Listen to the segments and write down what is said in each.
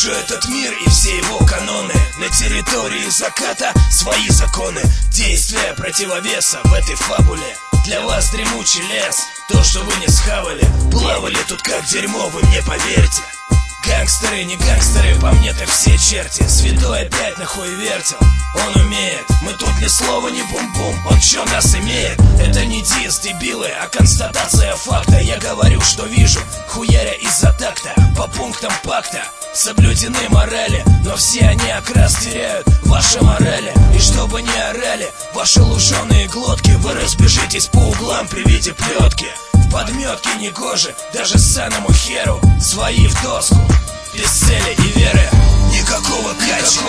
вижу этот мир и все его каноны. На территории заката свои законы. Действия противовеса в этой фабуле. Для вас дремучий лес, то, что вы не схавали. Плавали тут как дерьмо, вы мне поверьте. Гангстеры, не гангстеры, по мне так все черти. Святой опять нахуй вертел, он умеет. Мы тут ни слова, ни бум-бум, он чё нас имеет? Это не дис, дебилы, а констатация факта. Я говорю, что вижу, хуяря из-за такта. По пунктам пакта соблюдены морали, но все они окрас теряют ваши морали. И чтобы не орали ваши луженые глотки, вы разбежитесь по углам при виде плетки. В подметке негоже даже ссаному херу. Свои в доску, без цели и веры. Никакого кача,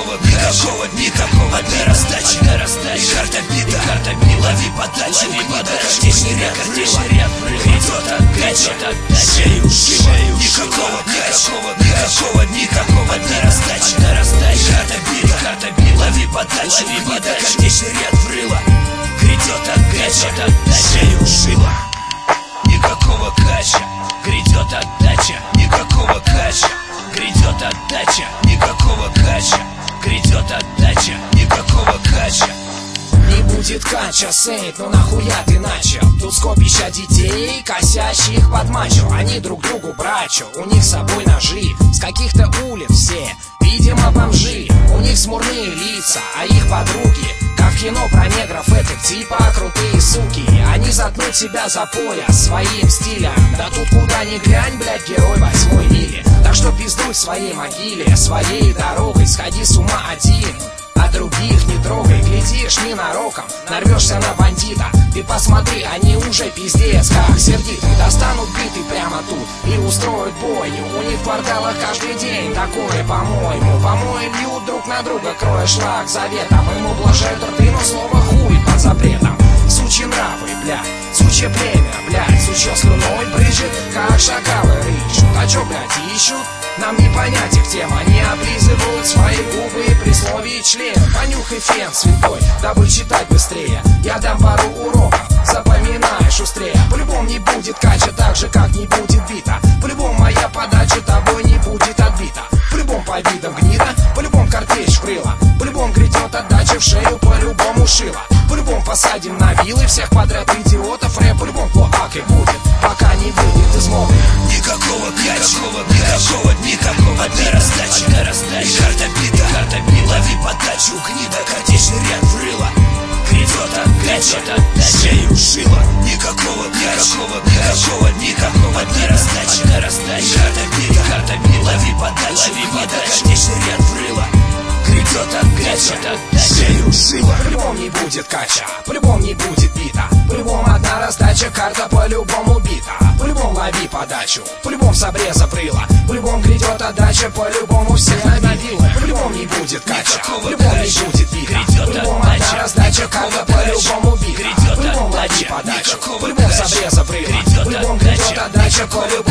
никакого одна раздача, и карта бита, лови подачу, картечный ряд грядет от гача, шею шива. Никакого кача, никакого одна раздача, и карта бита, лови подачу, картечный ряд врыла грядет от гача, шею шива. Никакого кача, грядет отдача. Никакого кача, грядет отдача. Никакого кача, грядет отдача. Никакого кача. Не будет кача, Сейнт, ну нахуя ты начал? Тут скопища детей, косящих под мачо. Они друг другу брачо, у них с собой ножи. С каких-то улиц все, видимо бомжи. У них смурные лица, а их подруги как в кино про негров этих типа крутые суки. Они заткнут себя за пояс своим стилем. Да тут куда ни глянь, блядь, герой 8-й мили. Так что пиздуй в своей могиле, своей дорогой. Сходи с ума один, а других не трогай. Глядишь ненароком, нарвешься на бандита. Ты посмотри, они уже пиздец как сердиты. Достанут биты прямо тут и устроят бойню. У них в кварталах каждый день такое, по-моему. Помои льют друг на друга, кроя шлак заветом. Им ублажают рты, но слово хуй под запретом. Сучьи нравы, блядь, сучье племя, блядь. Сучье слюной брызжет, как шакалы рыщут. А чё, блядь, ищут? Нам не понять их тем. Они облизывают свои губы при слове член. Понюхай фен святой, дабы читать быстрее. Я дам пару уроков, запоминай шустрее. По-любому не будет кача, так же как не будет бита. По-любому моя подача тобой не будет отбита. По-любому по видам гнида, по-любому картечь вкрыла. По-любому грядет отдача в шею, по-любому шила. По-любому посадим на вилы всех подряд идиотов. Рэп по-любому клоакой будет, пока не выйдет из моды. Никакого кача, никакого одна раздача, и карта бита, лови подачу, гнида, картечный ряд врыла грядет от гача, шею шила. Никакого кача, никакого одна раздача, и карта бита, лови подачу, гнида, картечный ряд врыла грядет от гача, шею шила. По-любому не будет кача, по-любому не будет бита. По-любому одна раздача, карта по-любому бита. По-любому лови подачу, по-любому с обреза врыла. По-любому грядет отдача, по-любому всех набила. По-любому не будет кача, по-любому не будет бита. По-любому одна раздача, карта по-любому бита. По-любому лови подачу, по-любому с обреза врыла. По-любому грядет отдача, по-любому